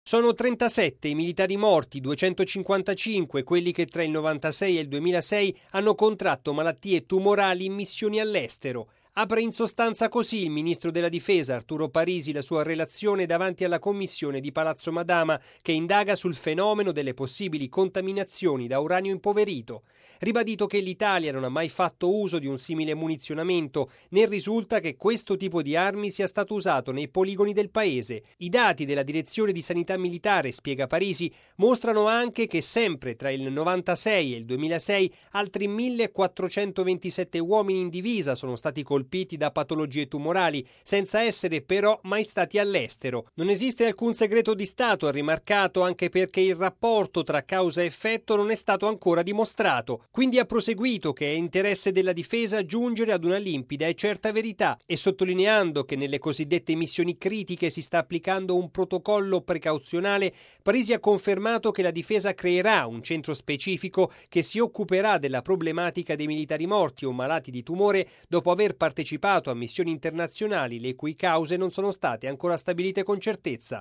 Sono 37 i militari morti, 255 quelli che tra il 96 e il 2006 hanno contratto malattie tumorali in missioni all'estero. Apre in sostanza così il ministro della difesa Arturo Parisi la sua relazione davanti alla commissione di Palazzo Madama che indaga sul fenomeno delle possibili contaminazioni da uranio impoverito. Ribadito che l'Italia non ha mai fatto uso di un simile munizionamento, né risulta che questo tipo di armi sia stato usato nei poligoni del paese. I dati della Direzione di Sanità Militare, spiega Parisi, mostrano anche che sempre tra il 96 e il 2006 altri 1427 uomini in divisa sono stati colpiti da patologie tumorali, senza essere però mai stati all'estero. Non esiste alcun segreto di Stato, ha rimarcato, anche perché il rapporto tra causa e effetto non è stato ancora dimostrato. Quindi ha proseguito che è interesse della difesa giungere ad una limpida e certa verità e sottolineando che nelle cosiddette missioni critiche si sta applicando un protocollo precauzionale, Parisi ha confermato che la difesa creerà un centro specifico che si occuperà della problematica dei militari morti o malati di tumore dopo aver partecipato a missioni internazionali le cui cause non sono state ancora stabilite con certezza.